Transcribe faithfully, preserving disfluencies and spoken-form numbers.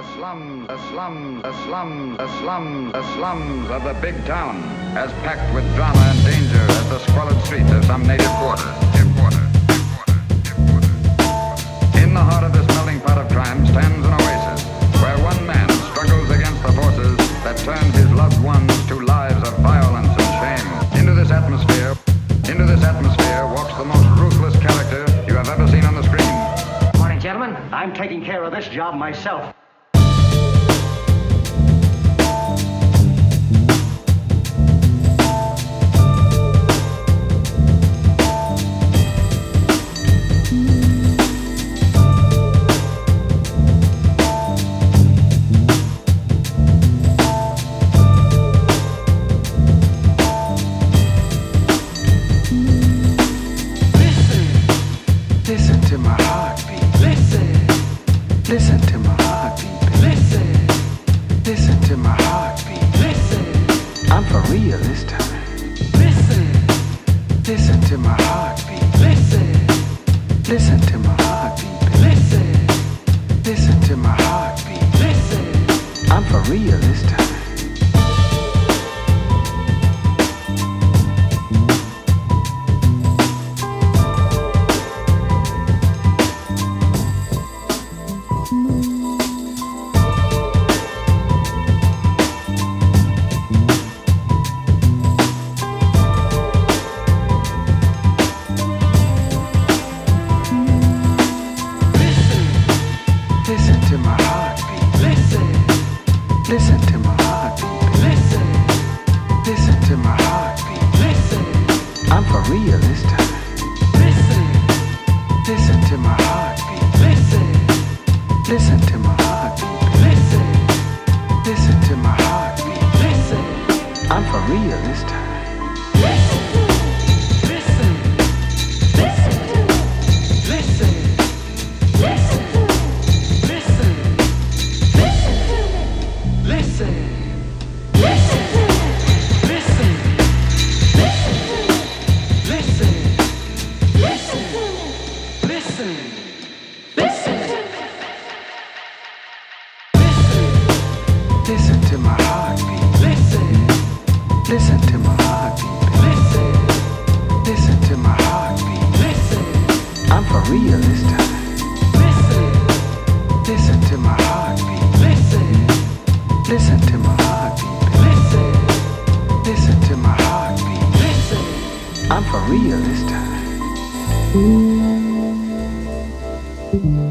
slums, the slums, the slums, the slums, the slums of the big town, as packed with drama and danger as the squalid streets of some native quarter. In the heart of this melting pot of crime stands an oasis, where one man struggles against the forces that turn his loved ones to lives of violence and shame. Into this atmosphere, into this atmosphere walks the most ruthless character you have ever seen on the screen. Morning, gentlemen. I'm taking care of this job myself. Listen to my heartbeat. Listen. Listen to my heartbeat. Listen. Listen to my heartbeat. Listen. I'm for real this time. Listen. Listen to my heartbeat. Listen. Listen to my heartbeat. Listen. Listen to my heartbeat. Listen. I'm for real this time. Listen to my heartbeat. Listen. Listen to my heartbeat. Listen. Listen to my heartbeat. Listen. I'm for real this time. Listen. Listen to my heartbeat. Listen. Listen to my heartbeat. Listen. Listen to my heartbeat. Listen. I'm for real this time. Listen. Listen. Listen. Listen. Listen. Listen. Listen. Listen. Listen. Listen. Listen. Listen. Listen. Listen to my heartbeat. Listen. Listen to my heartbeat. Listen. Listen to my heartbeat. Listen. I'm for real this time. Listen. Listen to my heartbeat. Listen. Listen to my heartbeat. Listen. Listen to my heartbeat. Listen. I'm for real this time.